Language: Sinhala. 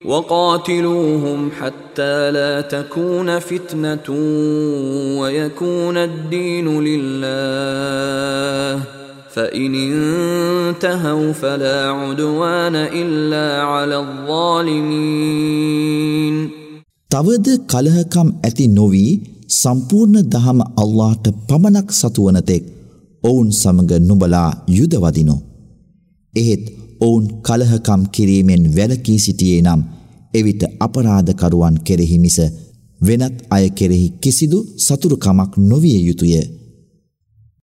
وقاتلوهم حتى لا تكون فتنة ويكون الدين لله فإن انتهوا فلا عدوان إلا على الظالمين. තවද කලහකම් ඇති නොවි සම්පූර්ණ දහම අල්ලාහට පමණක් සතුවන තෙක් ඔවුන් සමග නුඹලා යුද වදිනු. එහෙත් ඔවුන් කලහකම් කිරීමෙන් වැළකී සිටියේ නම් එවිට අපරාධකරුවන් කෙරෙහි මිස වෙනත් අය කෙරෙහි කිසිදු සතුරුකමක් නොවිය යුතුය.